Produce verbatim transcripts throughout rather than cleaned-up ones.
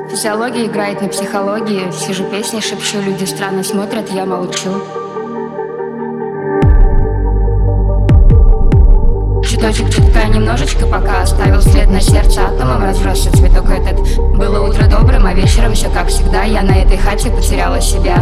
Физиология играет на психологии. Сижу песни шепчу, люди странно смотрят, я молчу. Чуточек чутка, немножечко пока оставил след на сердце, атомом разросся цветок этот. Было утро добрым, а вечером все как всегда. Я на этой хате потеряла себя.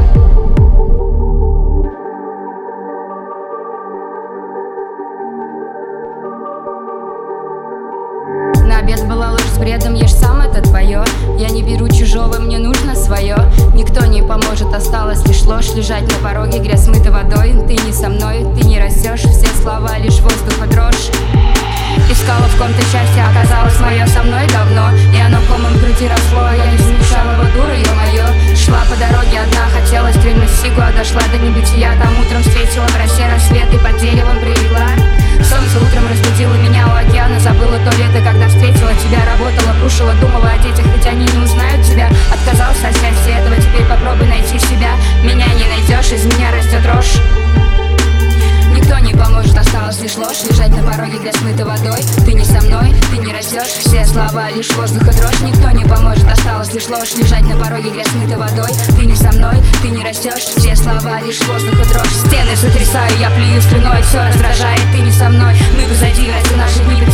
На обед была ложь с бредом, ешь сам, это твое. Я не беру чужого, мне нужно свое. Никто не поможет, осталось лишь ложь. Лежать на пороге, грязь смыта водой. Ты не со мной, ты не растешь. Все слова лишь воздуха дрожь. Искала в ком-то счастье, оказалось мое со мной давно. И оно комом в груди росло, я не замечала его дура, ё-моё. Шла по дороге одна, хотела стрельнуть сигу, а дошла до небытия. Там утром встретила в росе рассвет и под деревом прилегла. Солнце утром разбудило меня у океана. Забыла то лето, когда встретила тебя. Работала, кушала, думала о детях, ведь они не узнают тебя. Отказался от счастья этого, теперь попробуй найти себя. Меня не найдешь, из меня растет рожь. Никто не поможет, осталось лишь ложь. Лежать на пороге, грязь смыта водой. Ты не со мной, ты не растешь. Все слова лишь воздуха дрожь. Никто не поможет, осталось лишь ложь. Лежать на пороге, грязь смыта водой. Ты не со мной, ты не растешь. Все слова лишь воздуха дрожь. Стены сотрясаю, я плюю слюной, все раздражает. Ты не со мной, мы позади, разве наши дни